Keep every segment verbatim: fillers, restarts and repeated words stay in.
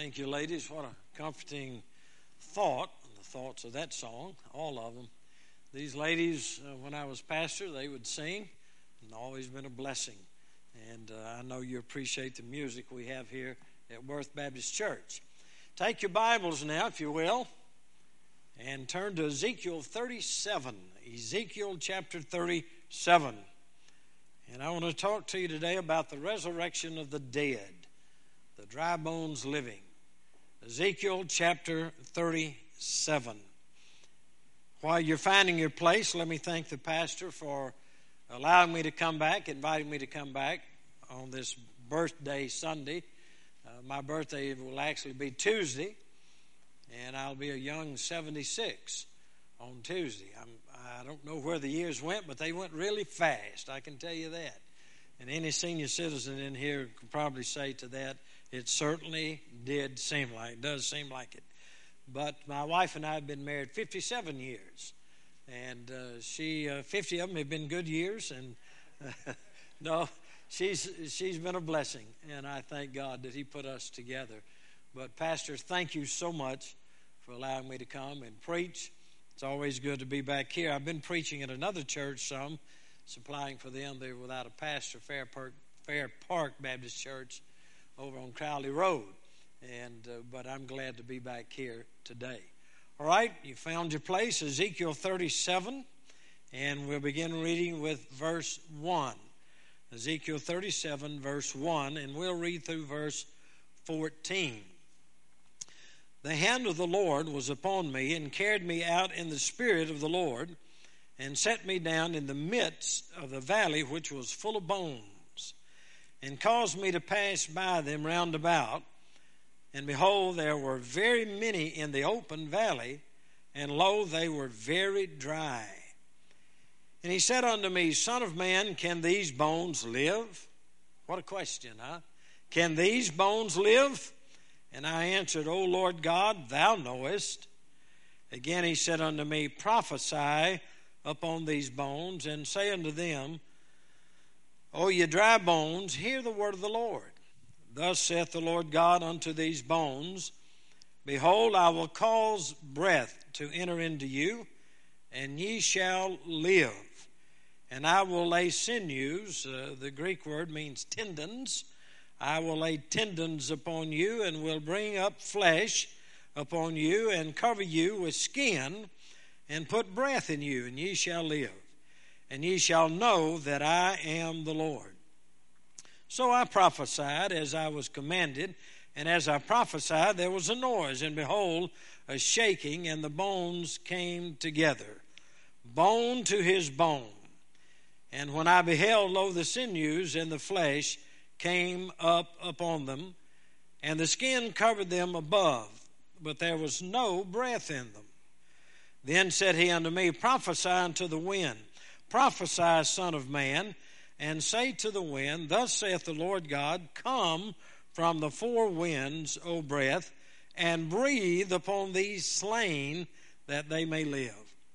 Thank you, ladies. What a comforting thought, the thoughts of that song, all of them. These ladies, uh, when I was pastor, they would sing, and always been a blessing. And uh, I know you appreciate the music we have here at Worth Baptist Church. Take your Bibles now, if you will, and turn to Ezekiel thirty-seven. Ezekiel chapter thirty-seven. And I want to talk to you today about the resurrection of the dead, the dry bones living. Ezekiel chapter thirty-seven. While you're finding your place, let me thank the pastor for allowing me to come back, inviting me to come back on this birthday Sunday. Uh, my birthday will actually be Tuesday, and I'll be a young seventy-six on Tuesday. I'm, I don't know where the years went, but they went really fast, I can tell you that. And any senior citizen in here could probably say to that, it certainly did seem like, it does seem like it. But my wife and I have been married fifty-seven years. And uh, she, uh, fifty of them have been good years. And uh, no, she's she's been a blessing. And I thank God that he put us together. But Pastor, thank you so much for allowing me to come and preach. It's always good to be back here. I've been preaching at another church some, supplying for them. They're without a pastor, Fair Park, Fair Park Baptist Church over on Crowley Road. And uh, but I'm glad to be back here today. All right, you found your place, Ezekiel thirty-seven, and we'll begin reading with verse one. Ezekiel thirty-seven, verse one, and we'll read through verse fourteen. The hand of the Lord was upon me and carried me out in the spirit of the Lord and set me down in the midst of the valley which was full of bones, and caused me to pass by them round about. And behold, there were very many in the open valley, and lo, they were very dry. And he said unto me, Son of man, can these bones live? What a question, huh? Can these bones live? And I answered, O Lord God, thou knowest. Again he said unto me, Prophesy upon these bones, and say unto them, O ye dry bones, hear the word of the Lord. Thus saith the Lord God unto these bones, Behold, I will cause breath to enter into you, and ye shall live. And I will lay sinews, uh, the Greek word means tendons. I will lay tendons upon you, and will bring up flesh upon you, and cover you with skin, and put breath in you, and ye shall live. And ye shall know that I am the Lord. So I prophesied as I was commanded, and as I prophesied there was a noise, and behold, a shaking, and the bones came together, bone to his bone. And when I beheld, lo, the sinews and the flesh came up upon them, and the skin covered them above, but there was no breath in them. Then said he unto me, Prophesy unto the wind, prophesy, Son of man, and say to the wind, Thus saith the Lord God, Come from the four winds, O breath, and breathe upon these slain, that they may live.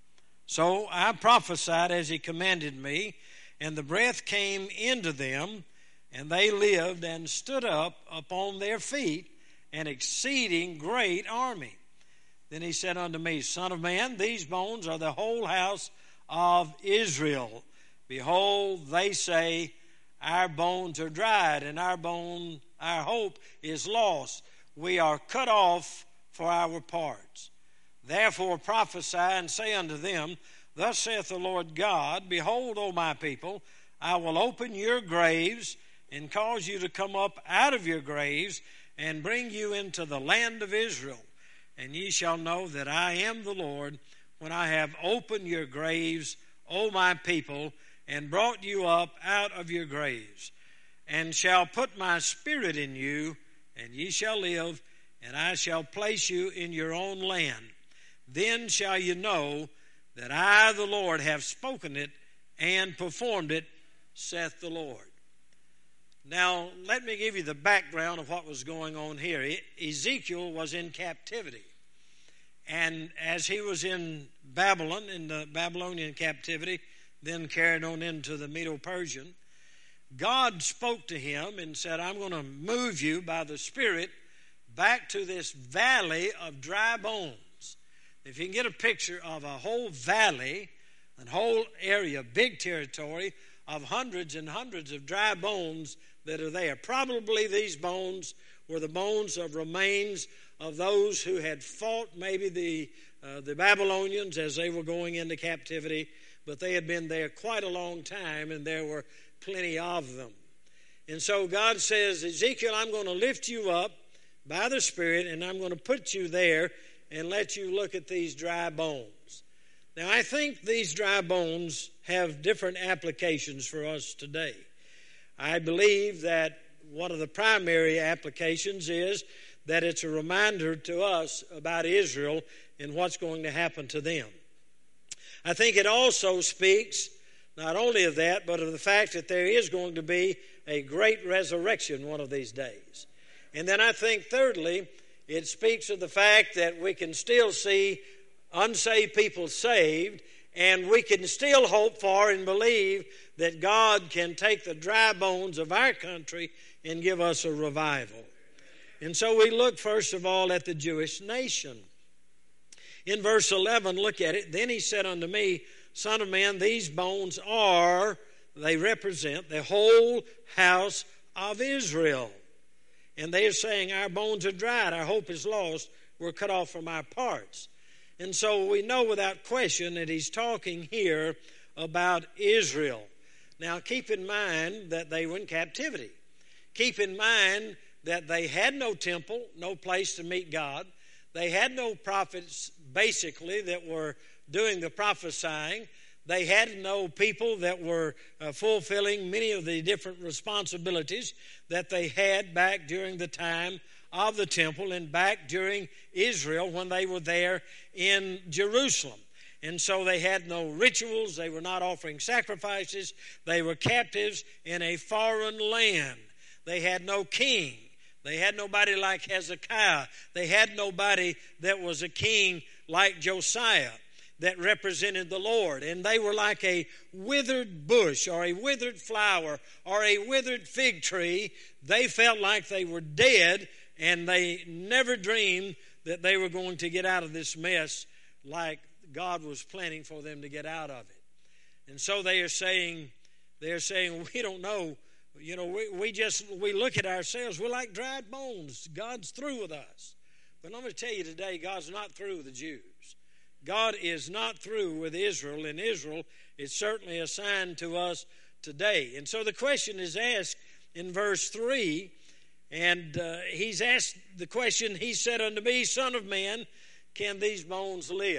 So I prophesied as he commanded me, and the breath came into them, and they lived and stood up upon their feet, an exceeding great army. Then he said unto me, Son of man, these bones are the whole house of Israel. Behold, they say, Our bones are dried, and our bone, our hope is lost. We are cut off for our parts. Therefore prophesy and say unto them, Thus saith the Lord God, Behold, O my people, I will open your graves, and cause you to come up out of your graves, and bring you into the land of Israel. And ye shall know that I am the Lord, when I have opened your graves, O my people, and brought you up out of your graves, and shall put my spirit in you, and ye shall live, and I shall place you in your own land. Then shall you know that I, the Lord, have spoken it and performed it, saith the Lord. Now, let me give you the background of what was going on here. Ezekiel was in captivity. And as he was in Babylon, in the Babylonian captivity, then carried on into the Medo-Persian, God spoke to him and said, I'm going to move you by the Spirit back to this valley of dry bones. If you can get a picture of a whole valley, a whole area, big territory of hundreds and hundreds of dry bones that are there. Probably these bones were the bones of remains of those who had fought maybe the uh, the Babylonians as they were going into captivity, but they had been there quite a long time, and there were plenty of them. And so God says, Ezekiel, I'm going to lift you up by the Spirit, and I'm going to put you there and let you look at these dry bones. Now, I think these dry bones have different applications for us today. I believe that one of the primary applications is that it's a reminder to us about Israel and what's going to happen to them. I think it also speaks not only of that, but of the fact that there is going to be a great resurrection one of these days. And then I think, thirdly, it speaks of the fact that we can still see unsaved people saved, and we can still hope for and believe that God can take the dry bones of our country and give us a revival. And so we look first of all at the Jewish nation. In verse eleven, look at it. Then he said unto me, Son of man, these bones are, they represent the whole house of Israel. And they are saying, our bones are dried, our hope is lost, we're cut off from our parts. And so we know without question that he's talking here about Israel. Now keep in mind that they were in captivity. Keep in mind that they had no temple, no place to meet God. They had no prophets, basically, that were doing the prophesying. They had no people that were uh, fulfilling many of the different responsibilities that they had back during the time of the temple and back during Israel when they were there in Jerusalem. And so they had no rituals. They were not offering sacrifices. They were captives in a foreign land. They had no king. They had nobody like Hezekiah. They had nobody that was a king like Josiah that represented the Lord. And they were like a withered bush or a withered flower or a withered fig tree. They felt like they were dead, and they never dreamed that they were going to get out of this mess like God was planning for them to get out of it. And so they are saying, they are saying, we don't know. You know, we, we just, we look at ourselves, we're like dried bones. God's through with us. But I'm going to tell you today, God's not through with the Jews. God is not through with Israel, and Israel is certainly a sign to us today. And so the question is asked in verse three, and uh, he's asked the question, he said unto me, Son of man, can these bones live?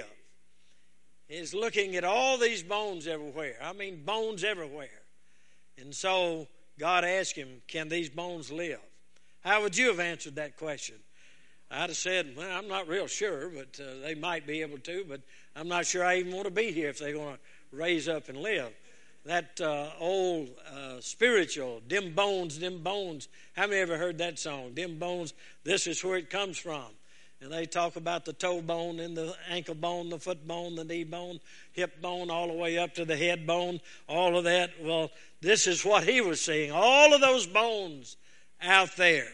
He's looking at all these bones everywhere. I mean, bones everywhere. And so God asked him, can these bones live? How would you have answered that question? I'd have said, well, I'm not real sure, but uh, they might be able to, but I'm not sure I even want to be here if they're going to raise up and live. That uh, old uh, spiritual, dim bones, dim bones. How many ever heard that song? Dim bones, this is where it comes from. And they talk about the toe bone and the ankle bone, the foot bone, the knee bone, hip bone, all the way up to the head bone, all of that. Well, this is what he was seeing, all of those bones out there.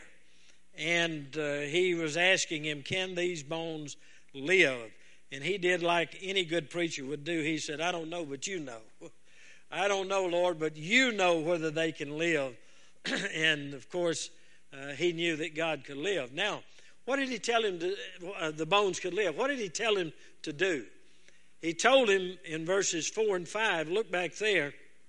And uh, he was asking him, can these bones live? And he did like any good preacher would do. He said, I don't know, but you know. I don't know, Lord, but you know whether they can live. And, of course, uh, he knew that God could live. Now, what did he tell him to, uh, the bones could live? What did he tell him to do? He told him in verses four and five, look back there,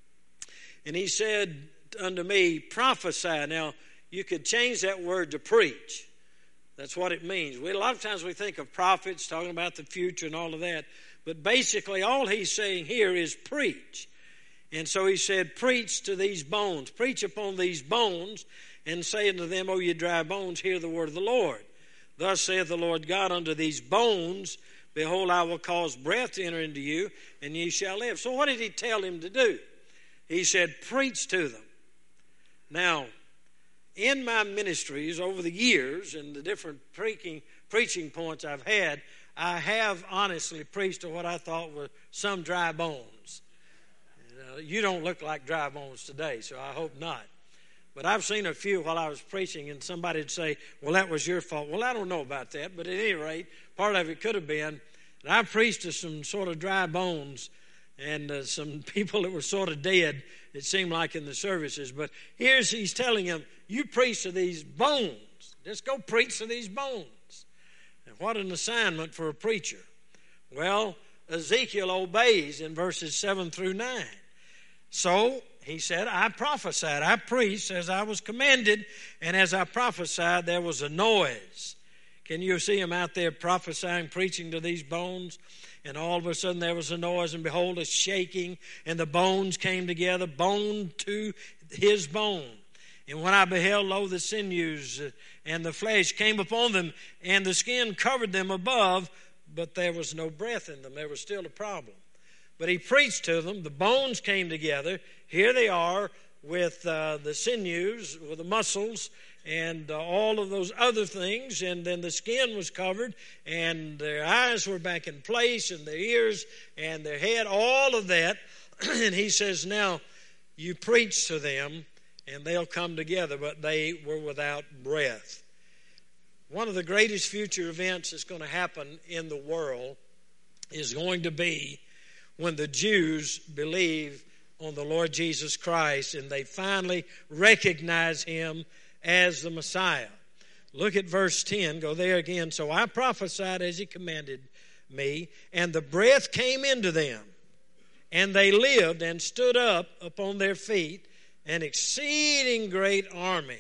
and he said unto me, prophesy. Now, you could change that word to preach. That's what it means. We, a lot of times we think of prophets talking about the future and all of that, but basically all he's saying here is preach. And so he said, preach to these bones, preach upon these bones, and say unto them, O ye dry bones, hear the word of the Lord. Thus saith the Lord God unto these bones, behold, I will cause breath to enter into you, and ye shall live. So what did he tell him to do? He said, preach to them. Now, in my ministries over the years and the different preaching, preaching points I've had, I have honestly preached to what I thought were some dry bones. You know, you don't look like dry bones today, so I hope not. But I've seen a few while I was preaching, and somebody would say, well, that was your fault. Well, I don't know about that, but at any rate, part of it could have been. And I preached to some sort of dry bones and uh, some people that were sort of dead, it seemed like, in the services. But here's he's telling them, you preach to these bones. Just go preach to these bones. And what an assignment for a preacher. Well, Ezekiel obeys in verses seven through nine. So he said, I prophesied, I preached as I was commanded, and as I prophesied, there was a noise. Can you see him out there prophesying, preaching to these bones? And all of a sudden there was a noise, and behold, a shaking, and the bones came together, bone to his bone. And when I beheld, lo, the sinews and the flesh came upon them, and the skin covered them above, but there was no breath in them. There was still a problem. But he preached to them. The bones came together. Here they are with uh, the sinews, with the muscles, and uh, all of those other things. And then the skin was covered, and their eyes were back in place, and their ears, and their head, all of that. And he says, now you preach to them, and they'll come together, but they were without breath. One of the greatest future events that's going to happen in the world is going to be when the Jews believe on the Lord Jesus Christ and they finally recognize him as the Messiah. Look at verse ten. Go there again. So I prophesied as he commanded me, and the breath came into them, and they lived and stood up upon their feet, an exceeding great army.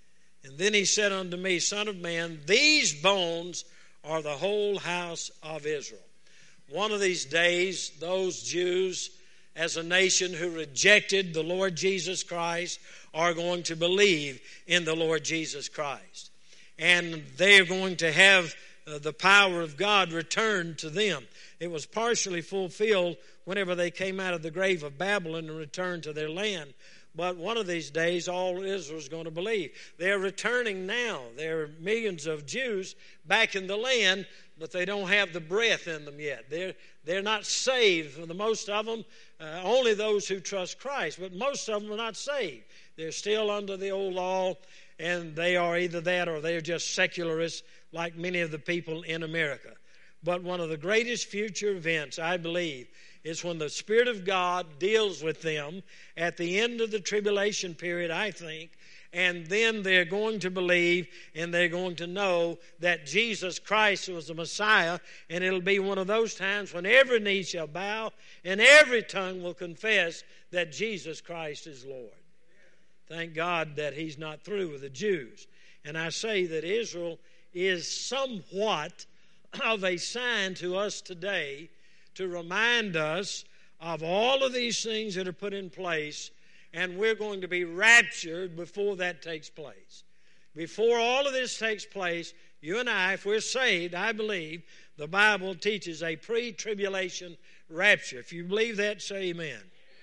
And then he said unto me, Son of man, these bones are the whole house of Israel. One of these days, those Jews, as a nation who rejected the Lord Jesus Christ, are going to believe in the Lord Jesus Christ. And they are going to have uh, the power of God returned to them. It was partially fulfilled whenever they came out of the grave of Babylon and returned to their land. But one of these days, all Israel is going to believe. They're returning now. There are millions of Jews back in the land, but they don't have the breath in them yet. They're, they're not saved. For the most of them, uh, only those who trust Christ. But most of them are not saved. They're still under the old law, and they are either that or they're just secularists like many of the people in America. But one of the greatest future events, I believe, is when the Spirit of God deals with them at the end of the tribulation period, I think, and then they're going to believe and they're going to know that Jesus Christ was the Messiah, and it'll be one of those times when every knee shall bow and every tongue will confess that Jesus Christ is Lord. Thank God that he's not through with the Jews. And I say that Israel is somewhat of a sign to us today to remind us of all of these things that are put in place, and we're going to be raptured before that takes place. Before all of this takes place, you and I, if we're saved, I believe the Bible teaches a pre-tribulation rapture. If you believe that, say amen.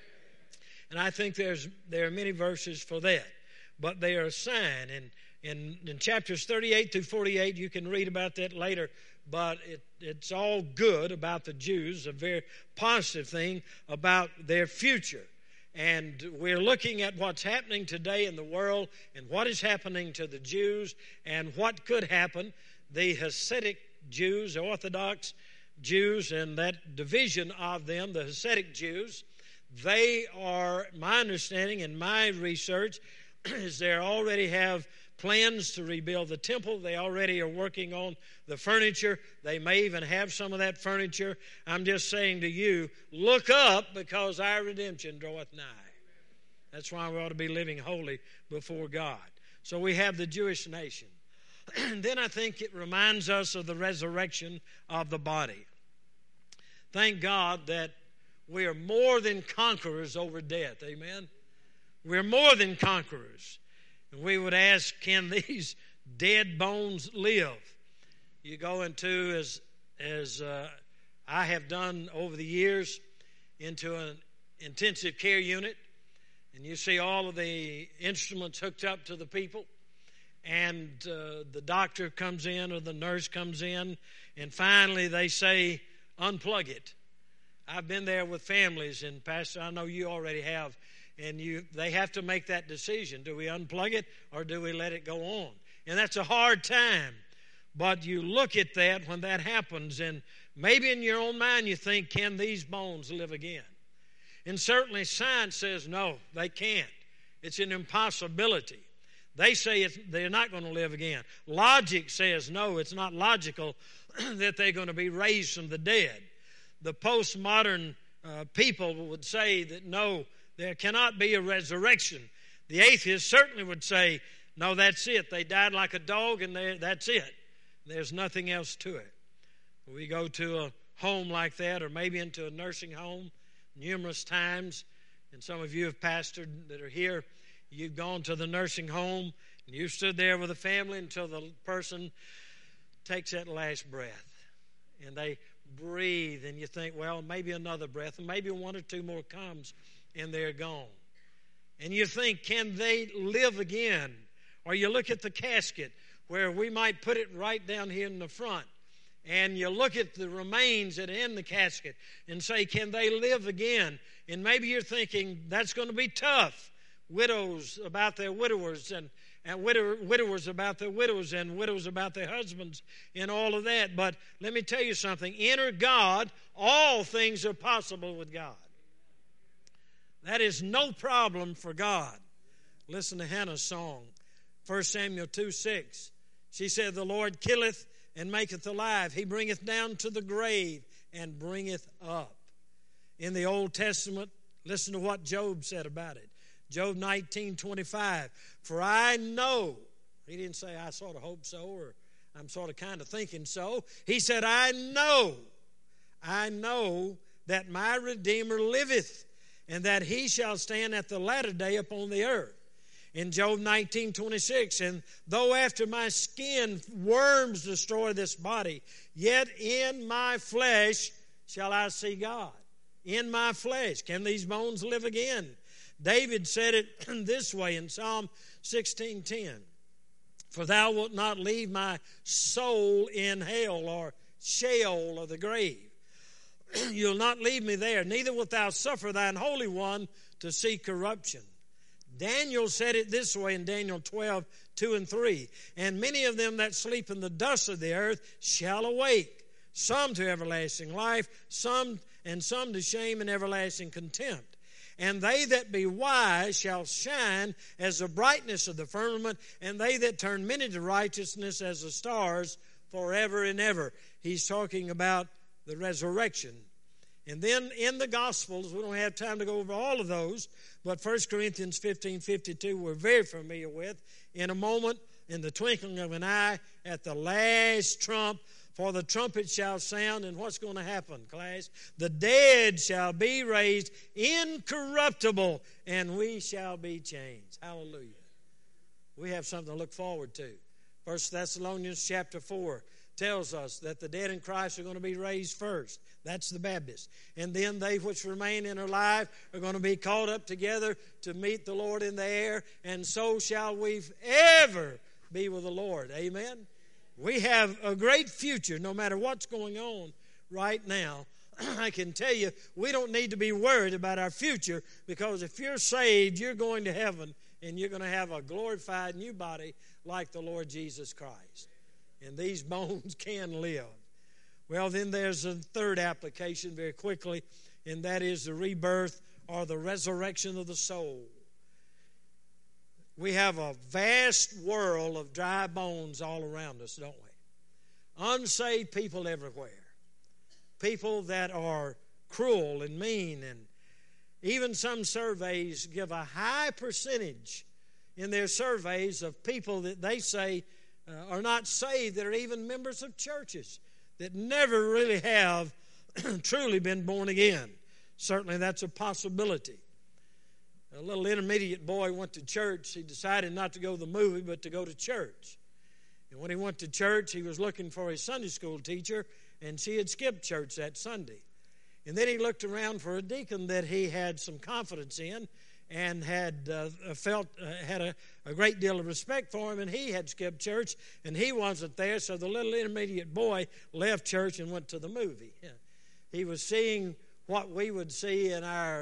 And I think there's there are many verses for that, but they are a sign. And in, in chapters thirty-eight through forty-eight, you can read about that later. But it, it's all good about the Jews, a very positive thing about their future. And we're looking at what's happening today in the world and what is happening to the Jews and what could happen. The Hasidic Jews, the Orthodox Jews, and that division of them, the Hasidic Jews, they are, my understanding and my research, is they already have plans to rebuild the temple. They already are working on the furniture. They may even have some of that furniture. I'm just saying to you, look up, because our redemption draweth nigh. That's why we ought to be living holy before God. So we have the Jewish nation. And then I think it reminds us of the resurrection of the body. Thank God that we are more than conquerors over death. Amen? We're more than conquerors. And we would ask, can these dead bones live? You go into, as, as uh, I have done over the years, into an intensive care unit, and you see all of the instruments hooked up to the people, and uh, the doctor comes in or the nurse comes in, and finally they say, unplug it. I've been there with families, and Pastor, I know you already have, and you they have to make that decision. Do we unplug it or do we let it go on? And that's a hard time. But you look at that when that happens, and maybe in your own mind you think, can these bones live again? And certainly science says no, they can't. It's an impossibility. They say it's, they're not going to live again. Logic says no, it's not logical that they're going to be raised from the dead. The postmodern uh, people would say that no, there cannot be a resurrection. The atheists certainly would say, no, that's it. They died like a dog and that's it. There's nothing else to it. We go to a home like that, or maybe into a nursing home numerous times, and some of you have pastored that are here. You've gone to the nursing home, and you stood there with the family until the person takes that last breath. And they breathe, and you think, well, maybe another breath, and maybe one or two more comes, and they're gone. And you think, can they live again? Or you look at the casket, where we might put it right down here in the front, and you look at the remains that are in the casket and say, can they live again? And maybe you're thinking, that's going to be tough. Widows about their widowers, and, and widow, widowers about their widows, and widows about their husbands, and all of that. But let me tell you something. Enter God, all things are possible with God. That is no problem for God. Listen to Hannah's song, First Samuel two six. She said, the Lord killeth and maketh alive. He bringeth down to the grave and bringeth up. In the Old Testament, listen to what Job said about it. Job nineteen twenty-five. For I know, he didn't say I sort of hope so, or I'm sort of kind of thinking so. He said, I know, I know that my Redeemer liveth, and that he shall stand at the latter day upon the earth. In Job nineteen twenty-six, and though after my skin worms destroy this body, yet in my flesh shall I see God. In my flesh. Can these bones live again? David said it this way in Psalm sixteen ten. For thou wilt not leave my soul in hell, or Sheol, or the grave. You'll not leave me there. Neither wilt thou suffer thine Holy One to see corruption. Daniel said it this way in Daniel twelve, two and three. And many of them that sleep in the dust of the earth shall awake, some to everlasting life, some and some to shame and everlasting contempt. And they that be wise shall shine as the brightness of the firmament, and they that turn many to righteousness as the stars forever and ever. He's talking about the resurrection. And then in the Gospels, we don't have time to go over all of those, but First Corinthians fifteen fifty-two we're very familiar with. In a moment, in the twinkling of an eye, at the last trump, for the trumpet shall sound, and what's going to happen, class? The dead shall be raised incorruptible, and we shall be changed. Hallelujah. We have something to look forward to. First Thessalonians chapter four tells us that the dead in Christ are going to be raised first. That's the Baptists. And then they which remain in our life are going to be caught up together to meet the Lord in the air, and so shall we ever be with the Lord. Amen? We have a great future no matter what's going on right now. I can tell you, we don't need to be worried about our future, because if you're saved, you're going to heaven, and you're going to have a glorified new body like the Lord Jesus Christ. And these bones can live. Well, then there's a third application very quickly, and that is the rebirth or the resurrection of the soul. We have a vast world of dry bones all around us, don't we? Unsaved people everywhere. People that are cruel and mean, and even some surveys give a high percentage in their surveys of people that they say uh, are not saved, that are even members of churches, that never really have truly been born again. Certainly that's a possibility. A little intermediate boy went to church. He decided not to go to the movie, but to go to church. And when he went to church, he was looking for his Sunday school teacher, and she had skipped church that Sunday. And then he looked around for a deacon that he had some confidence in, and had uh, felt uh, had a, a great deal of respect for him, and he had skipped church, and he wasn't there, so the little intermediate boy left church and went to the movie. He was seeing what we would see in our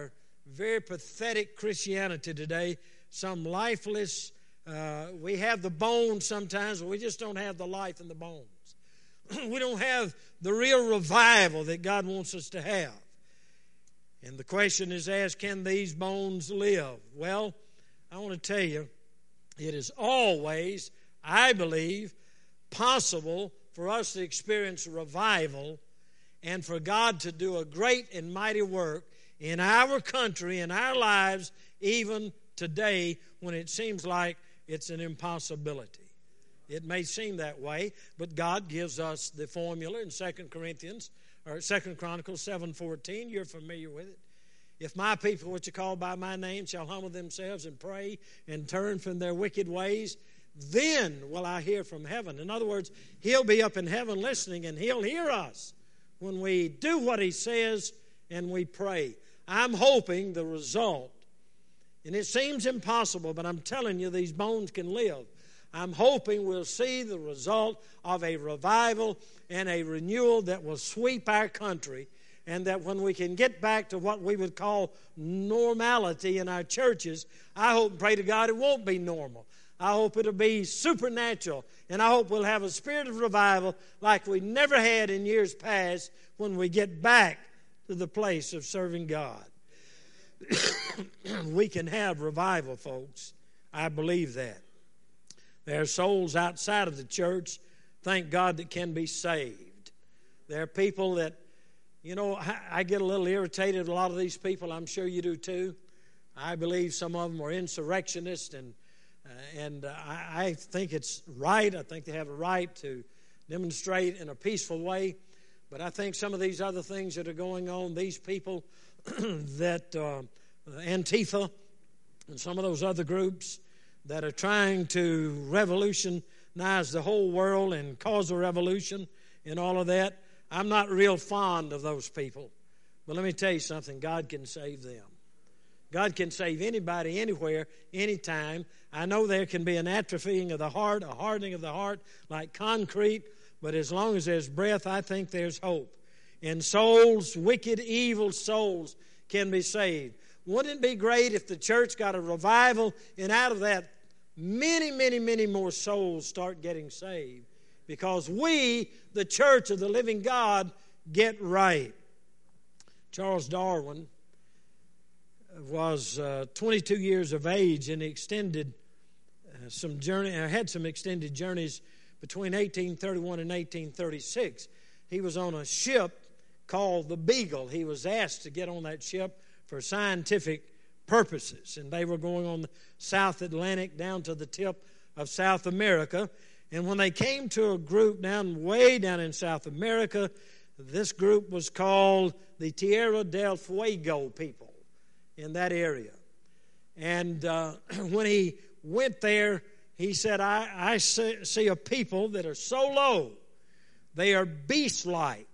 very pathetic Christianity today. Some lifeless, uh, we have the bones sometimes, but we just don't have the life in the bones. We don't have the real revival that God wants us to have. And the question is asked, can these bones live? Well, I want to tell you, it is always, I believe, possible for us to experience revival and for God to do a great and mighty work in our country, in our lives, even today when it seems like it's an impossibility. It may seem that way, but God gives us the formula in Second Corinthians or Second Chronicles seven fourteen. You're familiar with it. If my people, which are called by my name, shall humble themselves and pray and turn from their wicked ways, then will I hear from heaven. In other words, He'll be up in heaven listening, and He'll hear us when we do what He says and we pray. I'm hoping the result, and it seems impossible, but I'm telling you, these bones can live. I'm hoping we'll see the result of a revival and a renewal that will sweep our country, and that when we can get back to what we would call normality in our churches, I hope and pray to God it won't be normal. I hope it'll be supernatural, and I hope we'll have a spirit of revival like we never had in years past when we get back to the place of serving God. We can have revival, folks. I believe that. There are souls outside of the church, thank God, that can be saved. There are people that, you know, I get a little irritated with a lot of these people. I'm sure you do too. I believe some of them are insurrectionists, and uh, and uh, I, I think it's right. I think they have a right to demonstrate in a peaceful way. But I think some of these other things that are going on, these people that uh, Antifa and some of those other groups that are trying to revolutionize the whole world and cause a revolution and all of that, I'm not real fond of those people. But let me tell you something, God can save them. God can save anybody, anywhere, anytime. I know there can be an atrophying of the heart, a hardening of the heart like concrete, but as long as there's breath, I think there's hope. And souls, wicked, evil souls, can be saved. Wouldn't it be great if the church got a revival and out of that many, many, many more souls start getting saved? Because we, the church of the living God, get right. Charles Darwin was uh, twenty-two years of age, and he extended uh, some journey, uh, had some extended journeys between eighteen thirty-one and eighteen thirty-six. He was on a ship called the Beagle. He was asked to get on that ship for scientific purposes, and they were going on the South Atlantic down to the tip of South America. And when they came to a group down way down in South America, this group was called the Tierra del Fuego people in that area. And uh, when he went there, he said, I, I see a people that are so low, they are beast-like,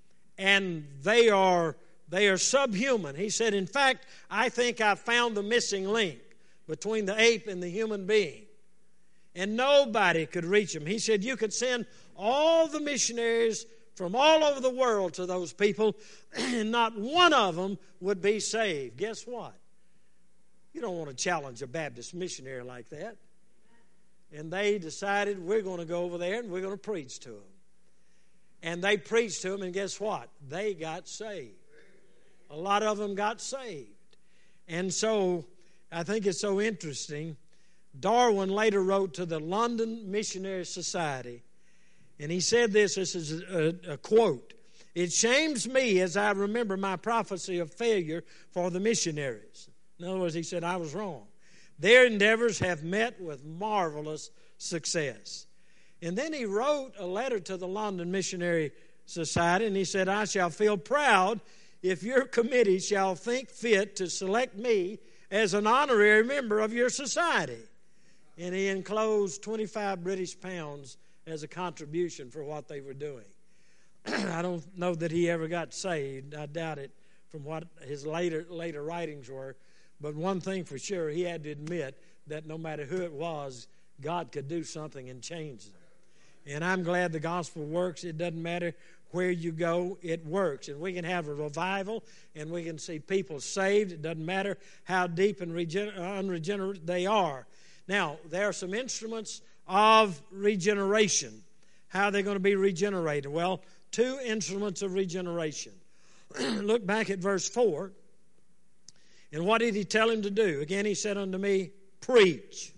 and they are they are subhuman. He said, in fact, I think I found the missing link between the ape and the human being. And nobody could reach them. He said, you could send all the missionaries from all over the world to those people, and not one of them would be saved. Guess what? You don't want to challenge a Baptist missionary like that. And they decided, we're going to go over there and we're going to preach to them. And they preached to them, and guess what? They got saved. A lot of them got saved. And so I think it's so interesting. Darwin later wrote to the London Missionary Society, and he said this, this is a, a quote, "It shames me as I remember my prophecy of failure for the missionaries." In other words, he said, I was wrong. Their endeavors have met with marvelous success. And then he wrote a letter to the London Missionary Society, and he said, I shall feel proud if your committee shall think fit to select me as an honorary member of your society. And he enclosed twenty-five British pounds as a contribution for what they were doing. I don't know that he ever got saved. I doubt it from what his later later writings were. But one thing for sure, he had to admit that no matter who it was, God could do something and change them. And I'm glad the gospel works. It doesn't matter where you go, it works. And we can have a revival, and we can see people saved. It doesn't matter how deep and regen- unregenerate they are. Now, there are some instruments of regeneration. How are they going to be regenerated? Well, two instruments of regeneration. Look back at verse four. And what did he tell him to do? Again, he said unto me, preach.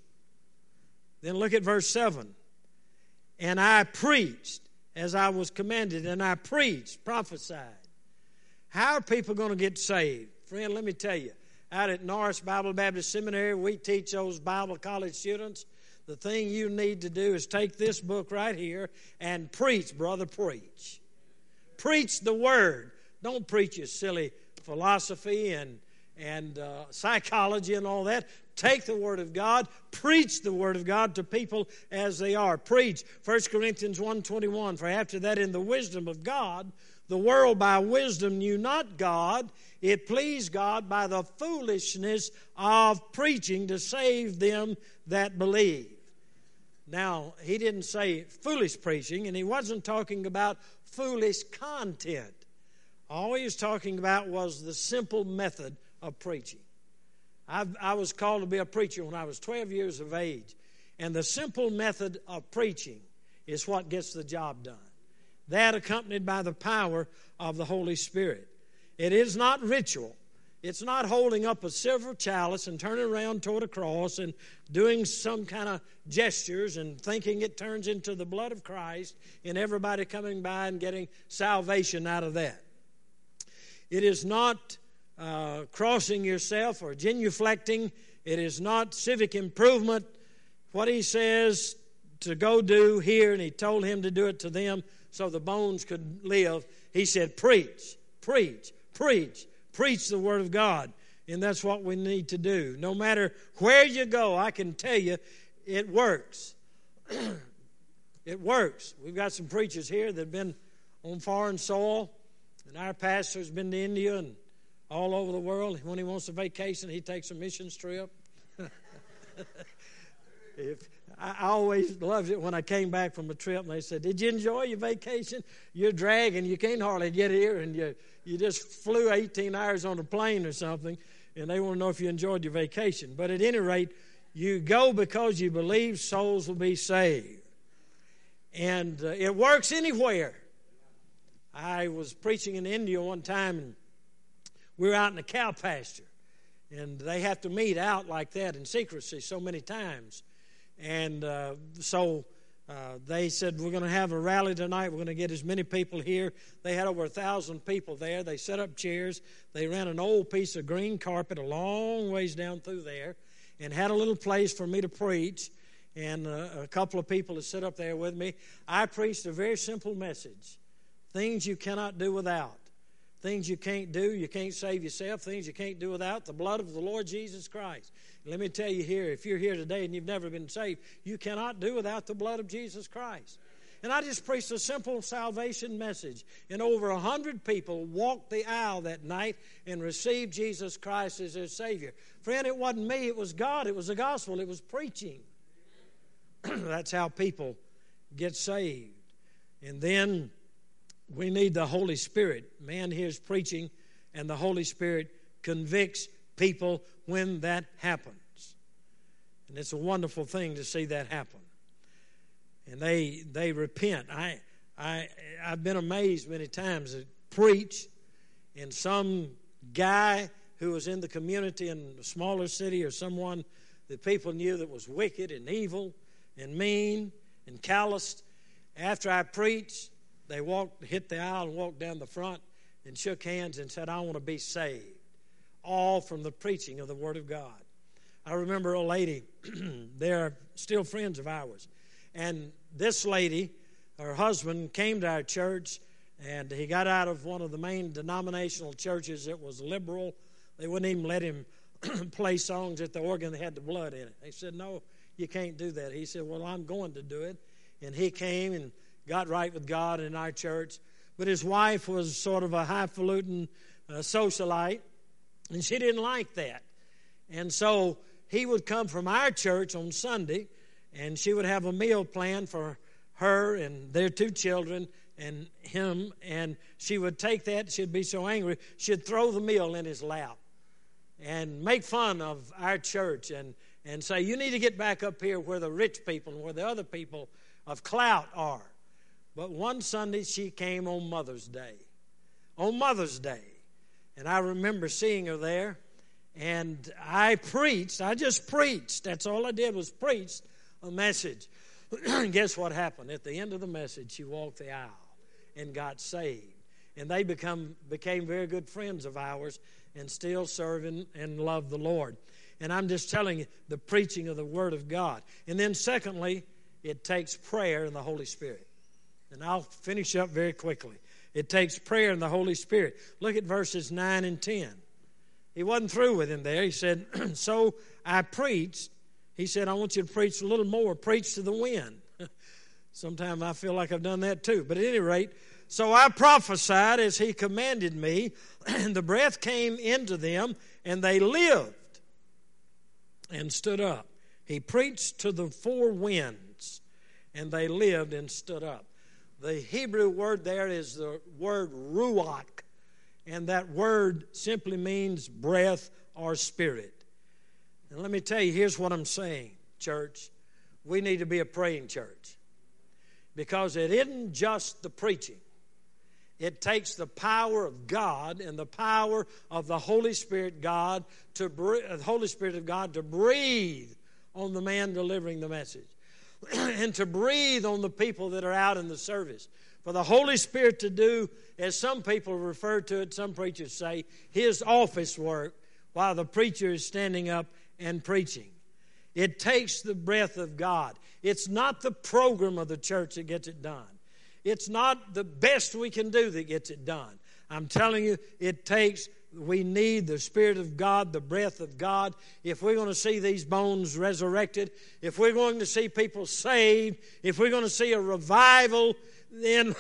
Then look at verse seven. And I preached as I was commanded, and I preached, prophesied. How are people going to get saved? Friend, let me tell you, out at Norris Bible Baptist Seminary, we teach those Bible college students, the thing you need to do is take this book right here and preach, brother, preach. Preach the Word. Don't preach your silly philosophy and, and uh, psychology and all that. Take the Word of God, preach the Word of God to people as they are. Preach. First Corinthians one twenty-one, for after that in the wisdom of God, the world by wisdom knew not God. It pleased God by the foolishness of preaching to save them that believe. Now, he didn't say foolish preaching, and he wasn't talking about foolish content. All he was talking about was the simple method of preaching. I've, I was called to be a preacher when I was twelve years of age. And the simple method of preaching is what gets the job done. That accompanied by the power of the Holy Spirit. It is not ritual. It's not holding up a silver chalice and turning around toward a cross and doing some kind of gestures and thinking it turns into the blood of Christ and everybody coming by and getting salvation out of that. It is not uh, crossing yourself or genuflecting. It is not civic improvement. What he says to go do here, and he told him to do it to them so the bones could live, he said, preach, preach, preach. Preach the Word of God, and that's what we need to do. No matter where you go, I can tell you, it works. It works. We've got some preachers here that have been on foreign soil, and our pastor's been to India and all over the world. When he wants a vacation, he takes a missions trip. If I always loved it when I came back from a trip and they said, did you enjoy your vacation? You're dragging, you can't hardly get here, and you you just flew eighteen hours on a plane or something, and they want to know if you enjoyed your vacation. But at any rate, you go because you believe souls will be saved. And uh, it works anywhere. I was preaching in India one time, and we were out in a cow pasture, and they have to meet out like that in secrecy so many times. And uh, so uh, they said, we're going to have a rally tonight. We're going to get as many people here. They had over a thousand people there. They set up chairs. They ran an old piece of green carpet a long ways down through there and had a little place for me to preach. And uh, a couple of people that sit up there with me. I preached a very simple message. Things you cannot do without. Things you can't do, you can't save yourself. Things you can't do without the blood of the Lord Jesus Christ. Let me tell you here, if you're here today and you've never been saved, you cannot do without the blood of Jesus Christ. And I just preached a simple salvation message. And over a hundred people walked the aisle that night and received Jesus Christ as their Savior. Friend, it wasn't me, it was God. It was the gospel. It was preaching. That's how people get saved. And then we need the Holy Spirit. Man hears preaching, and the Holy Spirit convicts people when that happens. And it's a wonderful thing to see that happen. And they they repent. I I I've been amazed many times that preach, and some guy who was in the community in a smaller city or someone that people knew that was wicked and evil and mean and calloused. After I preached, they walked, hit the aisle and walked down the front and shook hands and said, I want to be saved. All from the preaching of the Word of God. I remember a lady, they're still friends of ours. And this lady, her husband, came to our church, and he got out of one of the main denominational churches that was liberal. They wouldn't even let him play songs at the organ that had the blood in it. They said, no, you can't do that. He said, well, I'm going to do it. And he came and got right with God in our church. But his wife was sort of a highfalutin uh, socialite, and she didn't like that. And so he would come from our church on Sunday, and she would have a meal planned for her and their two children and him, and she would take that, she'd be so angry, she'd throw the meal in his lap and make fun of our church and, and say, you need to get back up here where the rich people and where the other people of clout are. But one Sunday she came on Mother's Day. On Mother's Day. And I remember seeing her there, and I preached. I just preached. That's all I did was preach a message. Guess what happened? At the end of the message, she walked the aisle and got saved. And they become became very good friends of ours and still serve and, and love the Lord. And I'm just telling you, the preaching of the Word of God. And then secondly, it takes prayer and the Holy Spirit. And I'll finish up very quickly. It takes prayer and the Holy Spirit. Look at verses nine and ten. He wasn't through with him there. He said, so I preached. He said, I want you to preach a little more. Preach to the wind. Sometimes I feel like I've done that too. But at any rate, so I prophesied as he commanded me, and the breath came into them, and they lived and stood up. He preached to the four winds, and they lived and stood up. The Hebrew word there is the word ruach, and that word simply means breath or spirit. And let me tell you, here's what I'm saying, church. We need to be a praying church, because it isn't just the preaching. It takes the power of God and the power of the Holy Spirit God to the Holy Spirit of God to breathe on the man delivering the message. And to breathe on the people that are out in the service. For the Holy Spirit to do, as some people refer to it, some preachers say, his office work while the preacher is standing up and preaching. It takes the breath of God. It's not the program of the church that gets it done. It's not the best we can do that gets it done. I'm telling you, it takes, we need the Spirit of God, the breath of God. If we're going to see these bones resurrected, if we're going to see people saved, if we're going to see a revival, then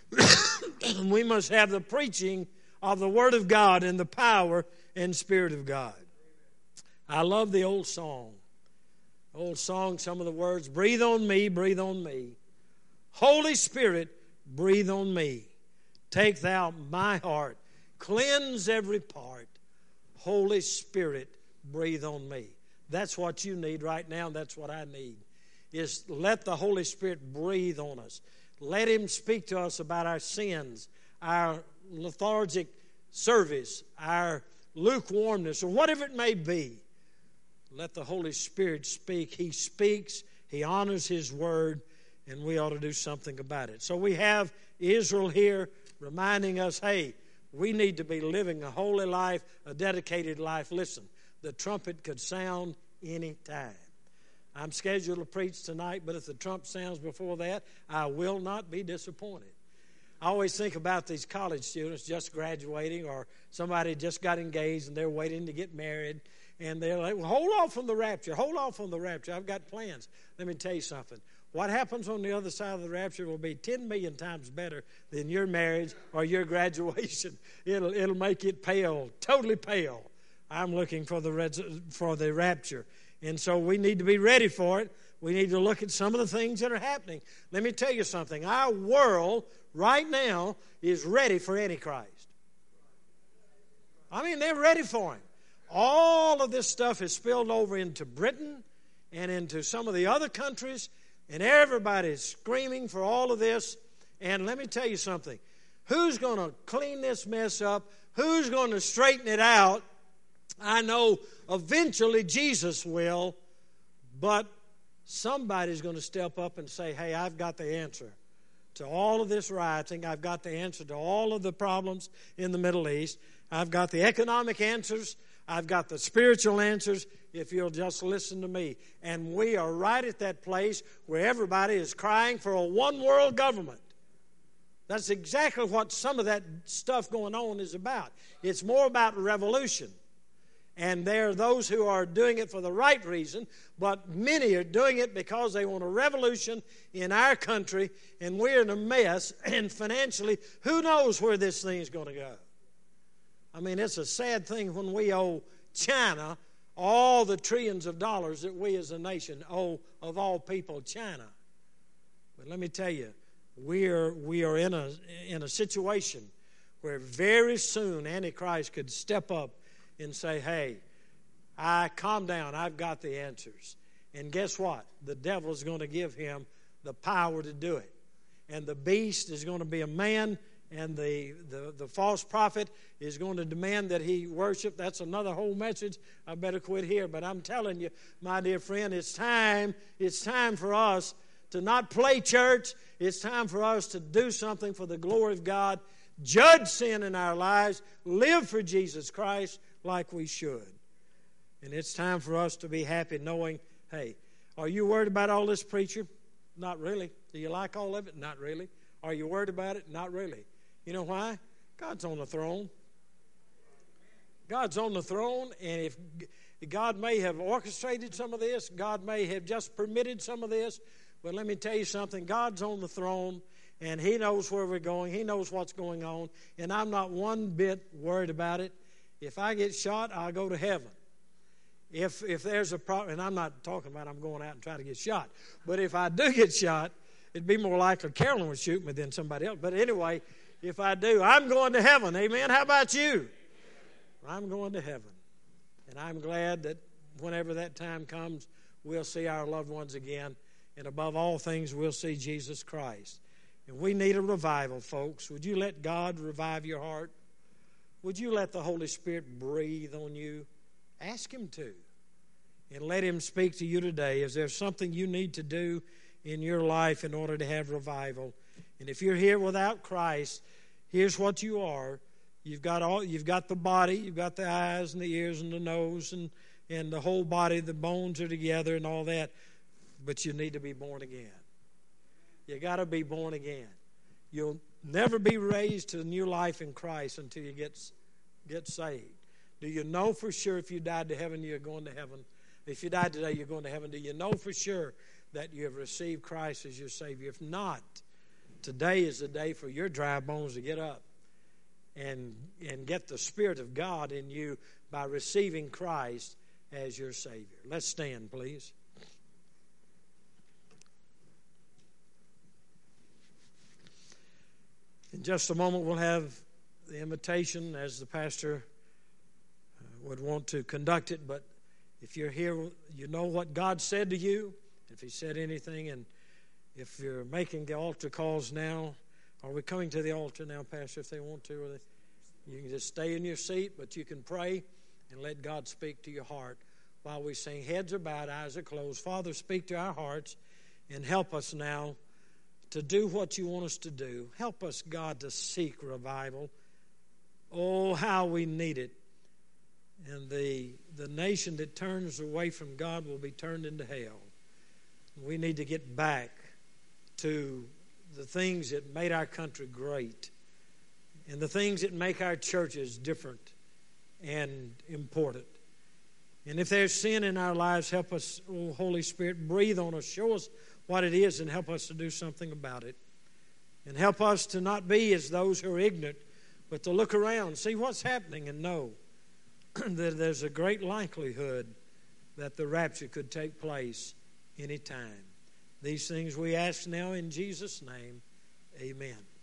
we must have the preaching of the Word of God and the power and Spirit of God. I love the old song. Old song, some of the words, breathe on me, breathe on me. Holy Spirit, breathe on me. Take thou my heart. Cleanse every part. Holy Spirit, breathe on me. That's what you need right now. That's what I need. Is let the Holy Spirit breathe on us. Let Him speak to us about our sins, our lethargic service, our lukewarmness, or whatever it may be. Let the Holy Spirit speak. He speaks. He honors His word. And we ought to do something about it. So we have Israel here reminding us, hey, we need to be living a holy life, a dedicated life. Listen, the trumpet could sound any time. I'm scheduled to preach tonight, but if the trump sounds before that, I will not be disappointed. I always think about these college students just graduating, or somebody just got engaged and they're waiting to get married. And they're like, well, hold off on the rapture. Hold off on the rapture. I've got plans. Let me tell you something. What happens on the other side of the rapture will be ten million times better than your marriage or your graduation. It'll, it'll make it pale, totally pale. I'm looking for the, for the rapture. And so we need to be ready for it. We need to look at some of the things that are happening. Let me tell you something. Our world right now is ready for Antichrist. I mean, they're ready for him. All of this stuff is spilled over into Britain and into some of the other countries, and everybody's screaming for all of this. And let me tell you something. Who's going to clean this mess up? Who's going to straighten it out? I know eventually Jesus will, but somebody's going to step up and say, hey, I've got the answer to all of this rioting. I've got the answer to all of the problems in the Middle East. I've got the economic answers. I've got the spiritual answers, if you'll just listen to me. And we are right at that place where everybody is crying for a one-world government. That's exactly what some of that stuff going on is about. It's more about revolution. And there are those who are doing it for the right reason, but many are doing it because they want a revolution in our country, and we're in a mess, and financially, who knows where this thing is going to go. I mean, it's a sad thing when we owe China all the trillions of dollars that we as a nation owe, of all people, China. But let me tell you, we are we are in a in a situation where very soon Antichrist could step up and say, hey, I calm down, I've got the answers. And guess what? The devil is going to give him the power to do it. And the beast is going to be a man, and the, the, the false prophet is going to demand that he worship. That's another whole message. I better quit here. But I'm telling you, my dear friend, it's time, it's time for us to not play church. It's time for us to do something for the glory of God, judge sin in our lives, live for Jesus Christ like we should. And it's time for us to be happy knowing, hey, are you worried about all this, preacher? Not really. Do you like all of it? Not really. Are you worried about it? Not really. You know why? God's on the throne. God's on the throne, and if God may have orchestrated some of this, God may have just permitted some of this, but let me tell you something. God's on the throne, and He knows where we're going. He knows what's going on, and I'm not one bit worried about it. If I get shot, I'll go to heaven. If if there's a problem, and I'm not talking about I'm going out and trying to get shot, but if I do get shot, it'd be more likely Carolyn would shoot me than somebody else. But anyway, if I do, I'm going to heaven. Amen. How about you? I'm going to heaven. And I'm glad that whenever that time comes, we'll see our loved ones again. And above all things, we'll see Jesus Christ. And we need a revival, folks. Would you let God revive your heart? Would you let the Holy Spirit breathe on you? Ask Him to. And let Him speak to you today. Is there something you need to do in your life in order to have revival? And if you're here without Christ, here's what you are. You've got all. You've got the body. You've got the eyes and the ears and the nose and, and the whole body. The bones are together and all that. But you need to be born again. You got to be born again. You'll never be raised to a new life in Christ until you get, get saved. Do you know for sure if you died to heaven, you're going to heaven? If you died today, you're going to heaven. Do you know for sure that you have received Christ as your Savior? If not, today is the day for your dry bones to get up and, and get the Spirit of God in you by receiving Christ as your Savior. Let's stand, please. In just a moment, we'll have the invitation as the pastor would want to conduct it, but if you're here, you know what God said to you, if He said anything, and if you're making the altar calls now, are we coming to the altar now, Pastor, if they want to? Or they, you can just stay in your seat, but you can pray and let God speak to your heart while we sing. Heads are bowed, eyes are closed. Father, speak to our hearts and help us now to do what you want us to do. Help us, God, to seek revival. Oh, how we need it. And the, the nation that turns away from God will be turned into hell. We need to get back to the things that made our country great and the things that make our churches different and important. And if there's sin in our lives, help us, oh, Holy Spirit, breathe on us, show us what it is and help us to do something about it. And help us to not be as those who are ignorant, but to look around, see what's happening and know that there's a great likelihood that the rapture could take place any time. These things we ask now in Jesus' name. Amen.